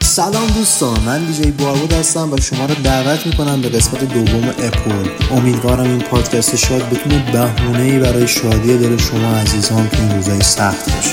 سلام دوستان، من دیجی باربود هستم و شما رو دعوت میکنم به قسمت دوم اپول. امیدوارم این پادکست شاد بتونه بهونه‌ای برای شادی دل شما عزیزان تو این روزای سخت باشه.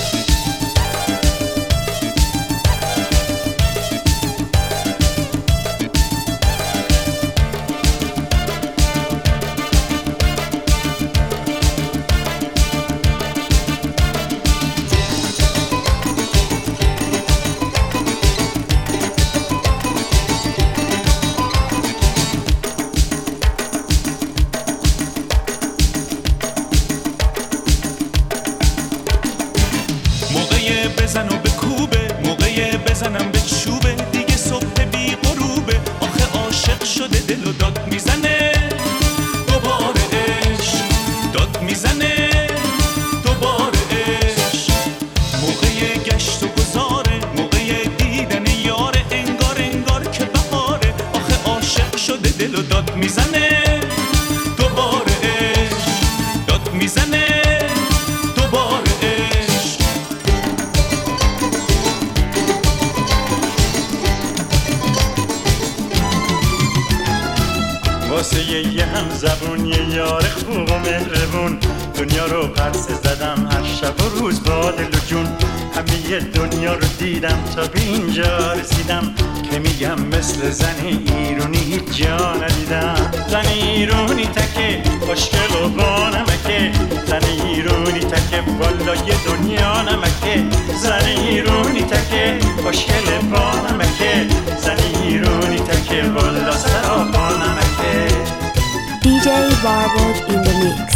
بزن و بکوبه، موقع بزنم به چوبه، دیگه صبح بی غروبه، آخه عاشق شده دل و داد میزنه دوباره عشق، داد میزنه دوباره عشق، موقع گشت و گذاره، موقع دیدن یاره، انگار که بهاره، آخه عاشق شده دل و داد میزنه دوباره عشق، داد میزنه دوباره عشق. واسه یه هم زبون، یه یار خوب و مهربون، دنیا رو پرسه زدم هر شب و روز با دل و جون، همه دنیا رو دیدم تا به اینجا رسیدم که میگم مثل زن ایرونی هیچ جا ندیدم. زن ایرونی تکه خوشگل و با نمکه، زن ایرونی تکه بالای دنیا نمکه، زن ایرونی تکه خوشگل با نمکه، زن ایرونی تکه بالا سرا با نمکه. DJ Barbod in the mix.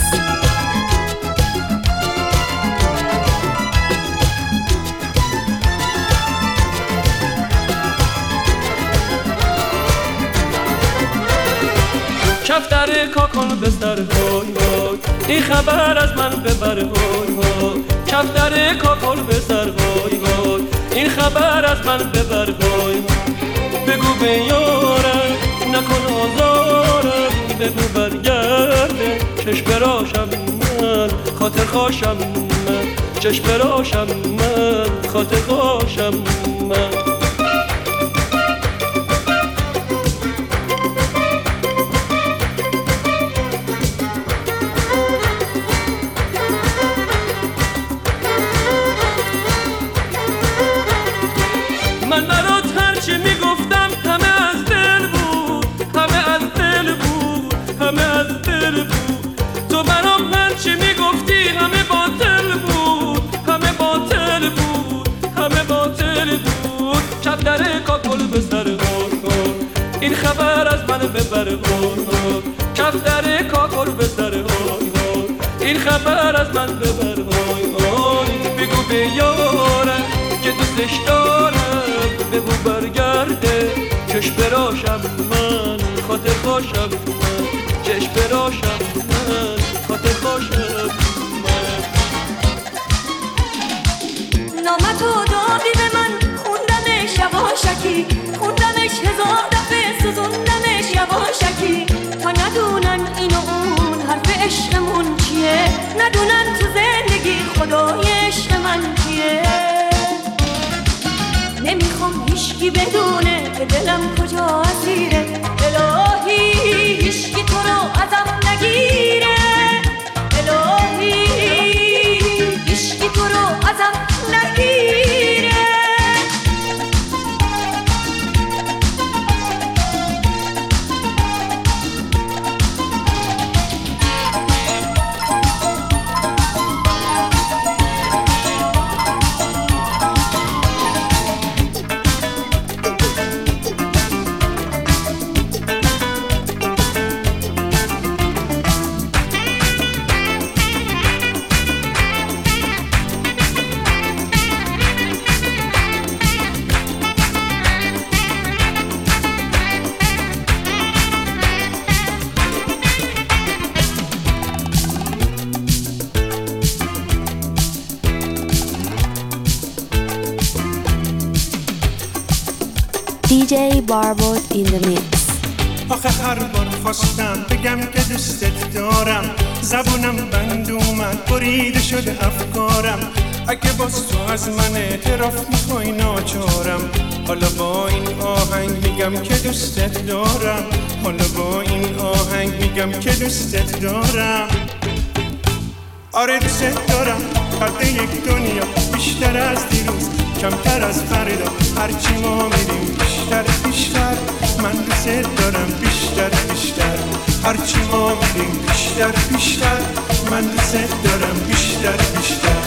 کفتر کاکل بستر های های، این خبر از من ببر های های. کفتر کاکل بستر های های، این خبر از من ببر های های. بگو به یارم نکن آزارم، بگو برگرده چشم براشم من، خاطر خواشم من، چشم براشم من، خاطر خواشم من. من برات هرچی میگفتم همه از دل بود، همه از دل بود، همه از دل بود. تو برام هرچی میگفتی همه باطل بود، همه باطل بود، همه باطل بود. کفتر کاکل به سر غار، این خبر از من ببر غار. کفتر کاکل به سر غار، این خبر از من ببر غار. بگو به یارم که دوستش دارم، بگو برگرده چشم براشم من، خاطر خواشم من، چشم براشم من، خاطر خواشم من. نامتو دادی به من، خوندمش یواشکی، خوندمش هزار دفعه، سوزوندمش یواشکی. تا ندونن این و اون حرف عشقمون چیه، ندونن تو زندگی خدای عشق من کیه. نمیخوام هیچکی بدونه که دلم کجا اسیره، الهی هیچکی تو رو ازم نگیره، الهی هیچکی تو رو ازم نگیره. DJ Barbod in the mix. آخه هر بار خواستم بگم که دوستت دارم، زبونم بند اومد بریده شده افکارم. اگه باز تو از من اعتراف میخوای ناچارم، حالا با این آهنگ میگم که دوستت دارم، حالا با این آهنگ میگم که دوستت دارم. آره دوستت دارم، فرد یک دنیا، بیشتر از دیروز، کمتر از فردا، هرچی ما میریم بیشتر بیشتر. من دوستت دارم بیشتر بیشتر، هرچی ما میریم بیشتر بیشتر. من دوستت دارم بیشتر بیشتر.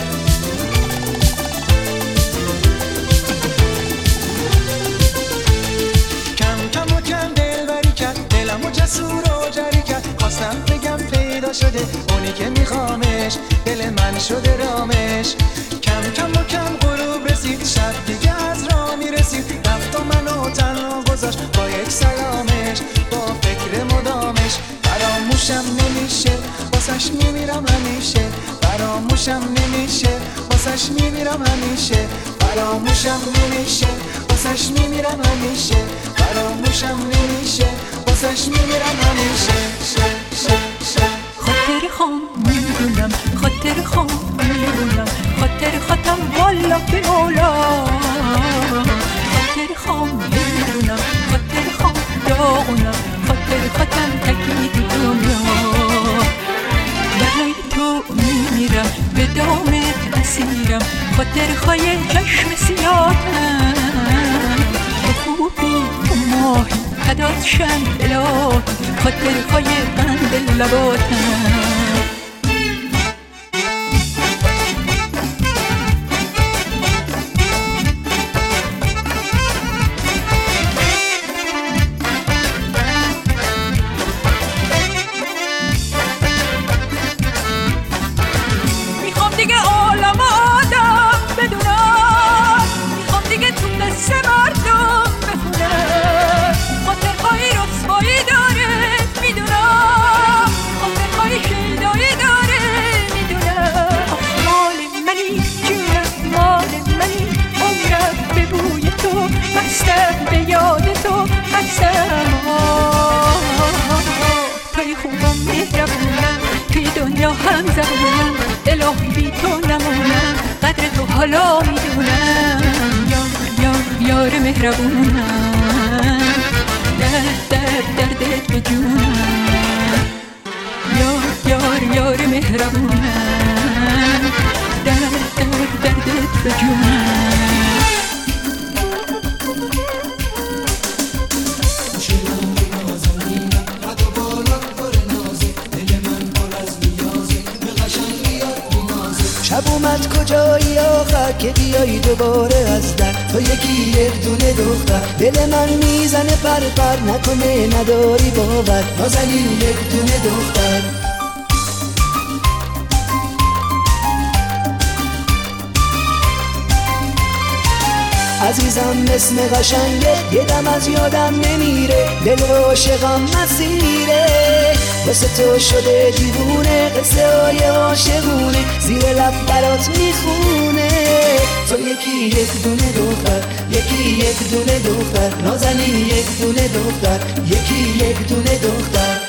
جسور و جری کرد، خواستم بگم پیدا شده اونی که میخوامش، دل من شده رامش. کم کم و کم غروب رسید، شب دیگه از راه میرسید، رفت و منو تنها گذاشت با یک سلامش، با فکر مدامش. فراموشم نمیشه واسش میمیرم همیشه، فراموشم نمیشه واسش میمیرم همیشه، فراموشم نمیشه واسش میمیرم همیشه، فراموشم نمیشه واسش میمیرم همیشه. خاطر خام میدونم، خاطر خام میدونم، خاطر خاطم والا به مولا. خاطر خام میدونم، خاطر خام داغونم، خاطر خاطم تکید دنیا. برای تو میمیرم، به دامت اسیرم، خاطر خای چشم سیاهم. تو خوبی تو ماهی فدات شم الهی، خاطر خای قند لباتم. میخوام دیگه عالم آدم بدونم، میخوام دیگه تو قصه مردم بخونم. خاطرهای رسوایی داره میدونم، خاطرهای شیدایی داره میدونم. مال منی جونم، مال منی عمرم، به بوی تو مستم، به یاد تو مستم. توی خوبم مهربونم، توی دنیا هم زبونم، الهی بی تو نمونم، قدر تو حالا میدونم. یار مهربونم، دردت به جونم. یار مهربونم، دردت به جونم. شب اومد کجایی آخر که بیایی دوباره از در، تو یکی یک دونه دختر، دل من میزنه پر پر، نکنه نداری باور، نازنین یک دونه دختر. عزیزم اسم قشنگه، یه دم از یادم نمیره، دل عاشقم مسیره، واسه تو شده دیوونه، قصه های عاشقونه زیر لب برات میخونه. تو یکی یک دونه دختر، یکی یک دونه دختر، نازنین یک دونه دختر، یکی یک دونه دختر.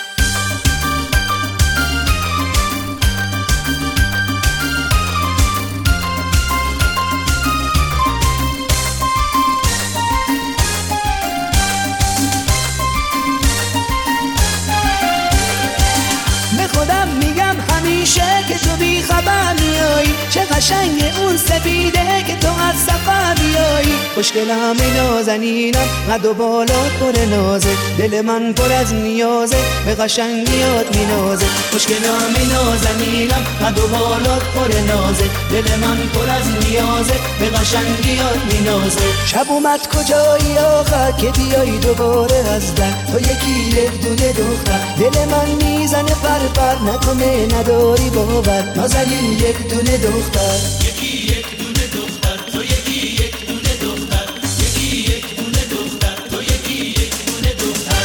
که تو بی خبر میایی، چه قشنگ اون سپیده که تو از سفر بیایی. خوشگلم نازنینم، قد و بالات پر نازه، دل من پر از نیازه، به قشنگیات مینازه. خوشگلم نازنینم، قد و بالات پر نازه، دل من پر از نیازه، به قشنگیات مینازه. شب اومد کجایی آخر که بیایی دوباره از در، تو یکی یک دونه دختر، دل من میزنه پر پر، نکنه نداری باور، نازنین یک دونه دختر. یکی یک دونه دختر، تو یکی یک دونه دختر، یکی یک دونه دختر، تو یکی یک دونه دختر.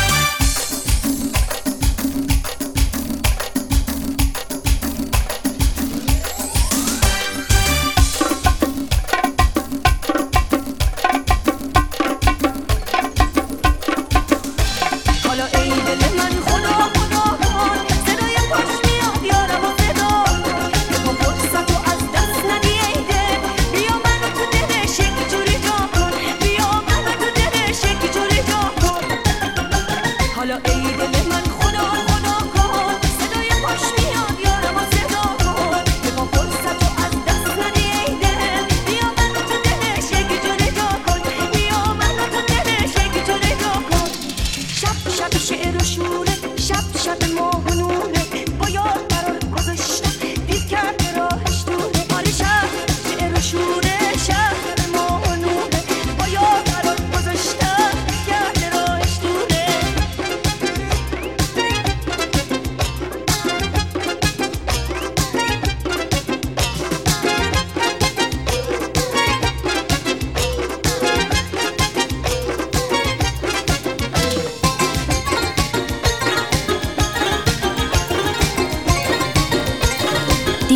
حالا ای دل من خدا خدا کن، صدای پاش میاد یارم و صدا، که تو فرصت و از دست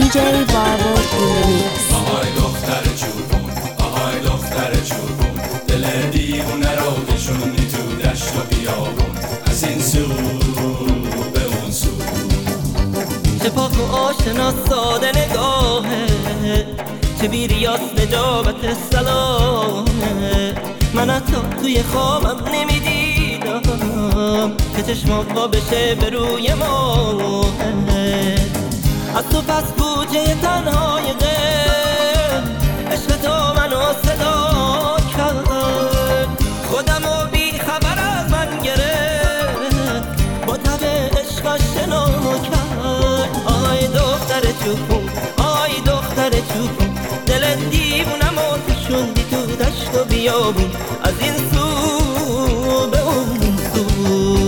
DJ Barbot in the mix. آهای دختر چوبون، آهای دختر چوبون، دل دیوونه رو کشوندی تو دشت و بیابون، از این سو به اون سو. چه پاک و آشنا ساده نگاهه، چه بیریاس نجابت سلامه. من حتی توی خوابم نمیدیدم که چشمام با بشه به روی ماهه. از تو پس بوجه تنهای غم، عشق تو منو صدا کرد، خودم و بی خبر از من گرفت، با تب عشقش شنا کرد. آی دختر چوبون، آی دختر چوبون، دل دیوونم و کشوندی تو دشت و بیابون، از این سو به اون سو.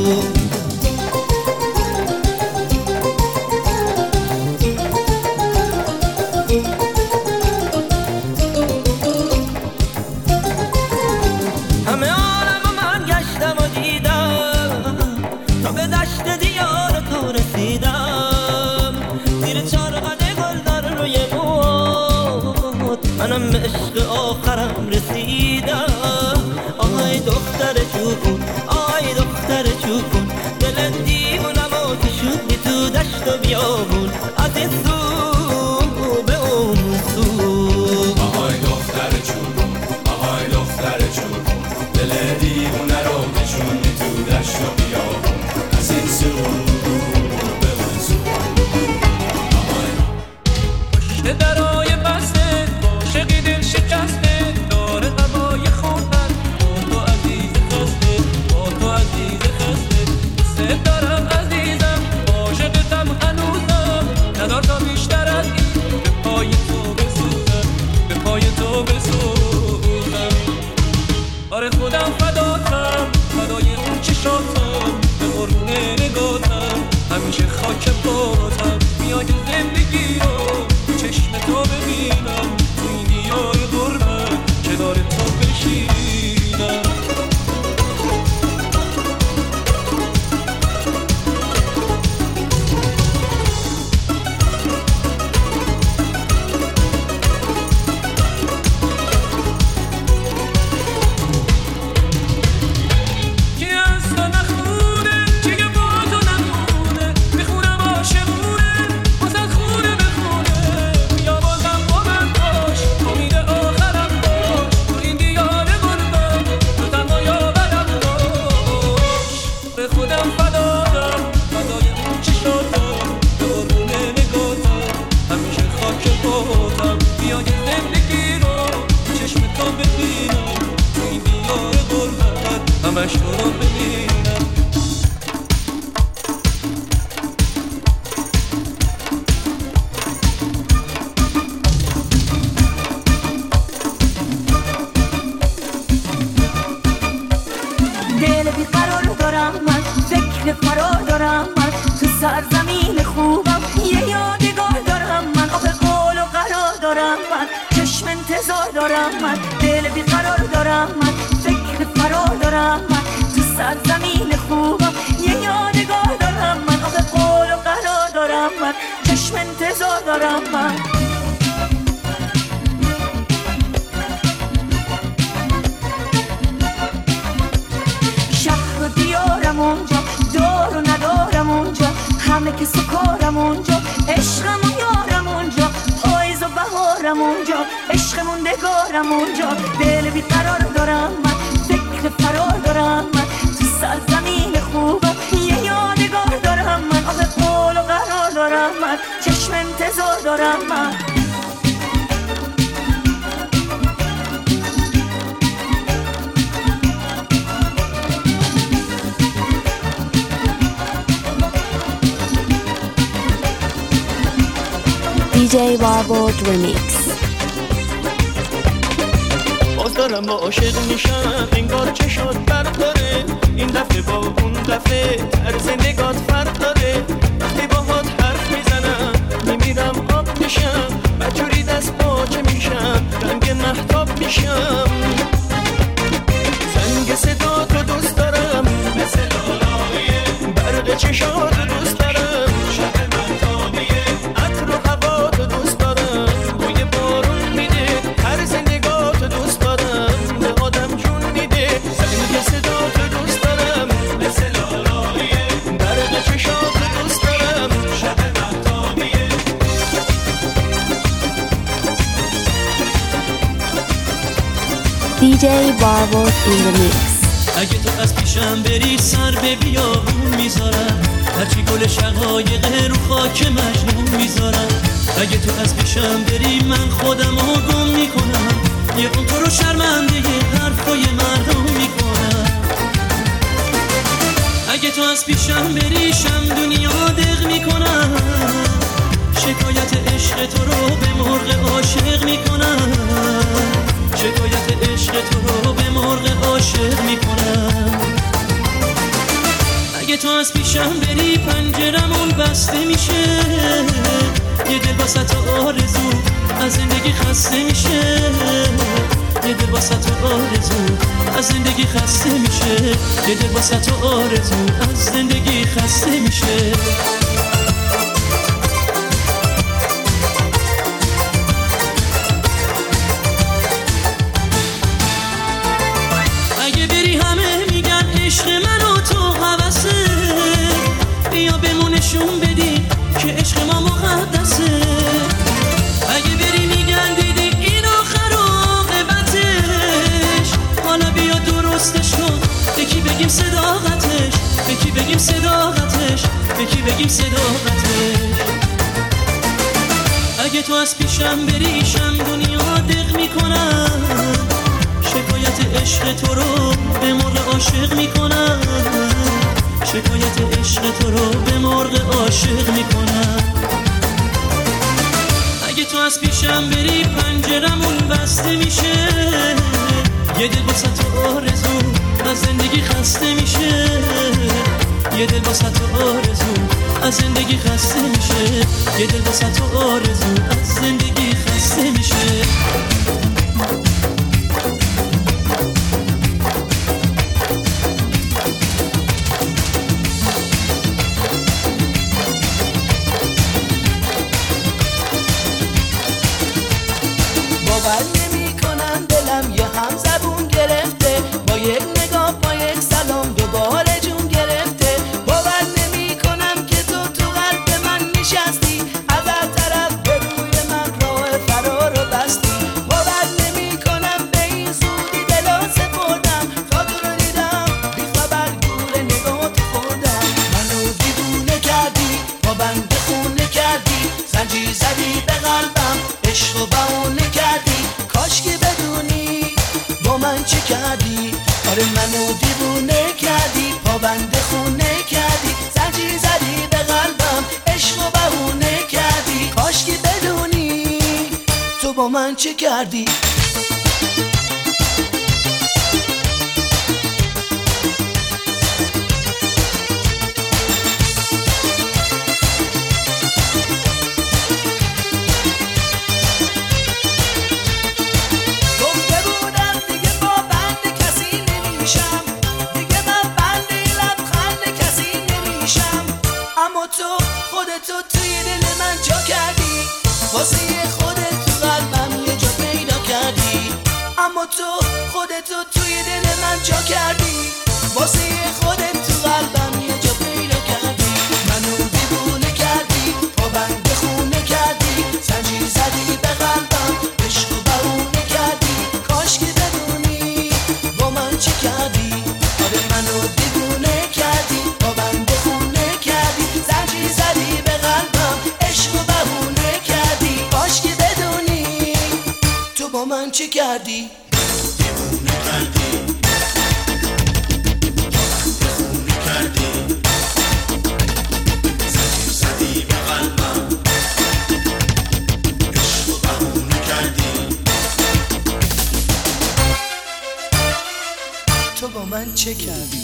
همه عالم من گشتم و دیدم تا به دشت دیار تو رسیدم، زیر چارقد گلدار روی موت منم به عشق آخرم رسیدم. آی دختر چوبون، آی دختر چوبون، دل دیوونم و کشوندی تو دشت و بیابون، از این سو به اون سو. آهای دختر چوبون، آهای دختر چوبون، دل دیوونه رو کشوندی تو دشت و بیابون، از این سو به اون سو. پشت درای بسته عاشقی دل شکسته، داره هوای خوندن با تو عزیز خسته، با تو عزیز خسته. دوست دارم عزیزم، عاشقتم هنوزم، ندار تا بیشتر از این به پای تو بسوزم، به پای تو بسوزم. آره خودم فداتم، فدای اون چشاتم، به قربون نگاتم، همیشه خاک پاتم. میای زندگی رو چشم تو ببینم، تو این دیار غربت کنار تو بشینم. همش تو رو ببینم. دل بیقرار دارم من، فکر فرار دارم من، تو سرزمین خوبم یه یادگار دارم من. آخه قول و قرار دارم من، چشم انتظار دارم من. دل بیقرار دارم من، فکر فرار دارم من، تو سرزمین خوبم یه یادگار دارم من. آخه قول و قرار دارم من، چشم انتظار دارم من. شهر و دیارم اونجا، دار و ندارم اونجا، همه که سکارم اونجا، عشقم و یارم اونجا، پاییز و بهارم اونجا، عشق موندگارم اونجا. دل بیقرار دارم من، فکر فرار دارم من، تو سرزمین خوبم یه یادگار دارم من. آخه قول و قرار دارم من، چشم انتظار دارم من. DJ Barbot Remix. باز دارم با عاشق میشم، انگار چشات برق داره، این دفعه با اون دفعه طرز نگات فرق داره. وقتی باهات حرف میزنم میمیرم آب میشم، بجوری دست باچه میشم، رنگ مهتاب میشم. زنگ صدا تو دوست دارم، مثل لالایه برق چشات دوست دارم، شب مهتابیه عطر و هوا تو DJ Barbaud in the mix. اگه تو از پیشم بری سر به بیابون میذارم، هرچی گل شقایق رو خاک مجنون میذارم. اگه تو از پیشم بری من خودم رو گم میکنم، یه اون تو رو شرمنده حرفای مردم میکنم. اگه تو از پیشم بری شم دنیا دق میکنم، شکایت عشق تو رو به مرغ عاشق میکنم. شکایت عشق تو رو به مرغ عاشق میکنم. اگه تو از پیشم بری پنجرمون بسته میشه، یه دل واسه آرزو از زندگی خسته میشه. یه دل واسه آرزو از زندگی خسته میشه. یه دل واسه آرزو از زندگی خسته میشه. اگه بری همه میگن عشق من و تو هوسه، بیا بمونشون بدی که عشق ما مقدسه. اگه بری میگن دیدی این آخر عاقبتش، حالا بیا درستش کن، یکی بگیم صداقتش، یکی بگیم صداقتش، یکی بگیم صداقتش. اگه تو از پیشم بری شم دنیا دق میکنم، شکایت عشق تو رو به مرغ عاشق میکنم. شکایت عشق تو رو به مرغ عاشق میکنم. اگه تو از پیشم بری پنجرمون بسته میشه، یه دل واسه تو آرزو از زندگی خسته میشه. یه دل واسه تو آرزو از زندگی خسته میشه. یه دل واسه تو آرزو از زندگی خسته میشه. باور نمی کنم دلم یه هم زبون گرفته، با یک نگاه با یک سلام دوباره جون گرفته. باور نمی کنم که تو قلب من نشستی، از هر طرف به روی من راه فرار رو بستی. باور نمی کنم به این زودی دلا سپردم، تا تو رو دیدم بی خبر گور نگاه خوردم. منو دیوونه کردی، با بنده خونه کردی، زنجیر زدی به قلبم، عشق و بهونه کردی. کاش که بدونی با من چه کردی. آره منو دیوونه کردی، پابند خونه کردی، زنجیر زدی به قلبم، عشق و بهونه کردی. کاش که بدونی تو با من چه کردی. خودتو توی دل من جا کردی، واسه خودت تو قلبم یه جا پیدا کردی. اما تو خودتو توی دل من جا کردی، واسه خودت تو قلبم یه جا پیدا کردی. منو دیوونه کردی، پابند خونه کردی، زنجیر زدی به قلبم، عشق و بهونه کردی. کاش که بدونی با من چه کردی. آره منو دیوونه کردی، پابند خونه کردی، زنجیر زدی به قلبم، عشق و بهونه کردی. کاش که بدونی تو با من چه کردی. دیوونه کردی، خونه کردی، زنجیر زدی به قلبم، عشق و بهونه کردی. تو با من چه کردی.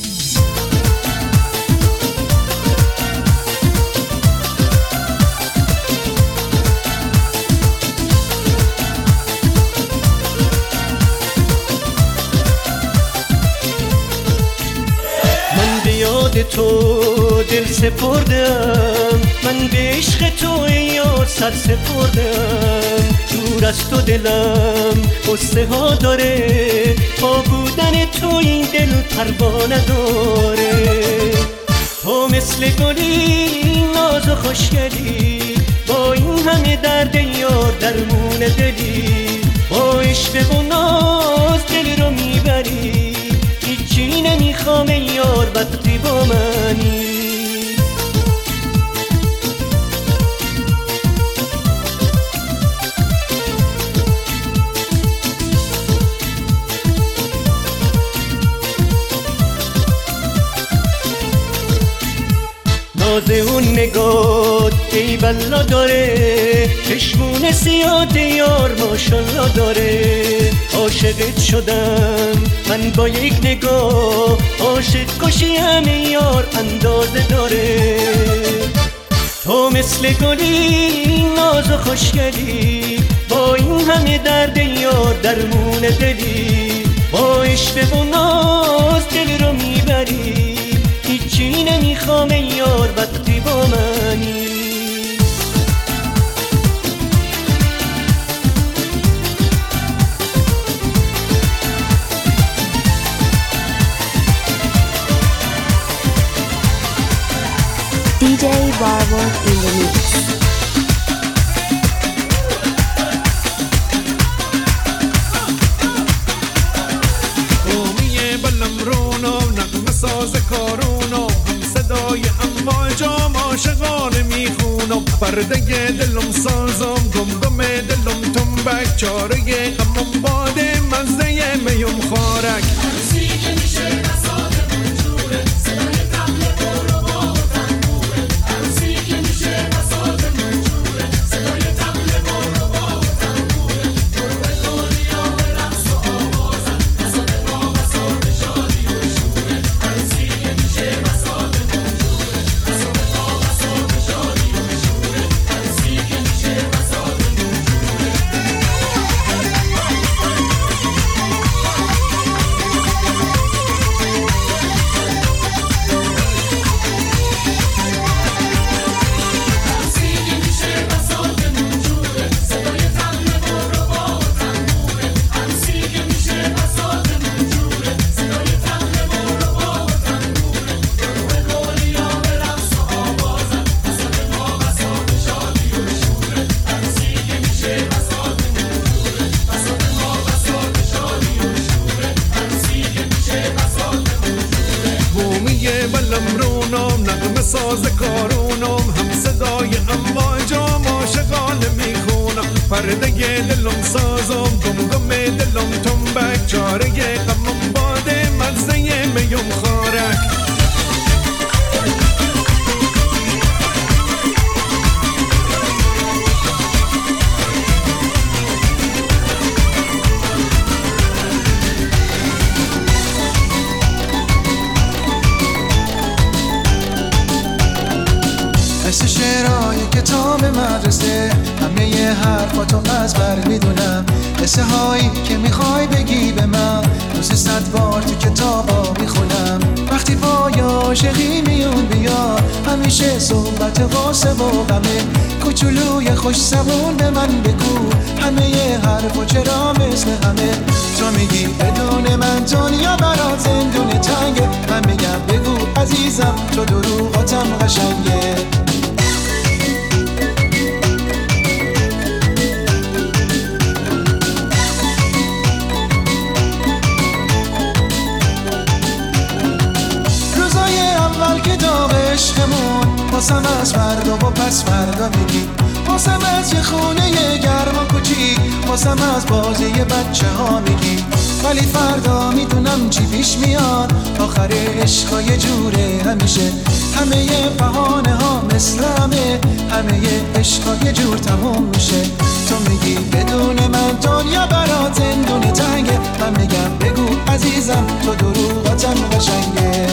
تو دل سپردم، من به عشق تو یار سر سپردم. دور از تو دلم قصه ها داره، با بودن تو این دل پروا نداره. تو مثل گلی ناز و خوشگلی، با این همه درد یار درمون دلی. با عشق و ناز دل رو وقتی با منی. ناز اون نگات ای بلا داره، چشمون سیاه یار ماشالله داره. عاشقت شدم من با یک نگاه، عاشق کشی همه یار اندازه داره. تو مثل گلی ناز و خوشگلی، با این همه درد یار درمون دلی. با عشق و ناز دل رو میبری، هیچی نمیخوام یار وقتی با منی. DJ Barbo in the mix. ساز کارونم هم صدای امواجام عاشقانه میخونم. پرده دلم سازم گم دلم تنبک، چاره غمم باده مزه میم خارک. عروسی که میشه بساط منجوره، صدای طبل برو با تنبوره. عروسی که میشه بساط منجوره، صدای طبل برو با تنبوره. برو به دنیا به رقص و آوازن، بساط ما بساط شادی و شوره. عروسی که میشه بساط منجوره، بساط ما بساط شادی و شوره. عروسی که میشه بساط ساز کارونم هم صدای امواجام عاشقانه میخونم. پرده دلم سازم گم دلم تنبک، چاره غمم باده مزه میم خارک. مثل شعرهای کتاب مدرسه، همه ی حرفاتو از بر میدونم. قصه هایی که میخوای بگی به من، روز 100 بار تو کتابا میخونم. وقتی پای عاشقی میون بیا، همیشه صحبت واسه و غمه. کوچولوی خوش زبون به من بگو، همه ی حرفا چرا مثل همه. تو میگی بدون من دنیا برات زندون تنگه، من میگم بگو عزیزم تو دروغاتم قشنگه. واسم از فردا و پس فردا میگی، واسم از یه خونه گرم و کوچیک، واسم از بازی بچه ها میگی. ولی فردا میدونم چی پیش میاد، آخر عشقا یه جوره همیشه. همه ی بهانه ها مثل همه ی عشقا یه جور تموم میشه. تو میگی بدون من دنیا برات زندون تنگه، من میگم بگو عزیزم تو دروغاتم قشنگه.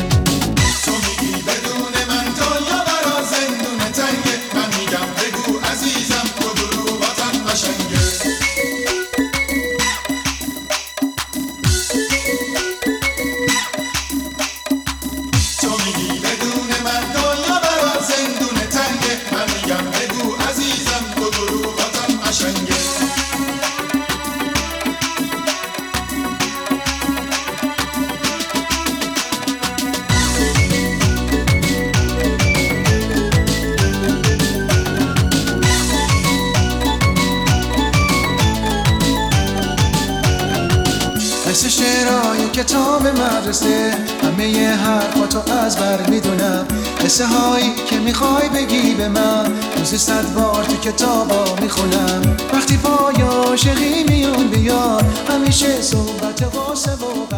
مثل شعرهای کتاب مدرسه، همه ی حرفاتو از بر میدونم، قصه هایی که میخوای بگی به من روزی 100 بار تو کتابا میخونم. وقتی پای عاشقی میون بیاد همیشه صحبت قاسه و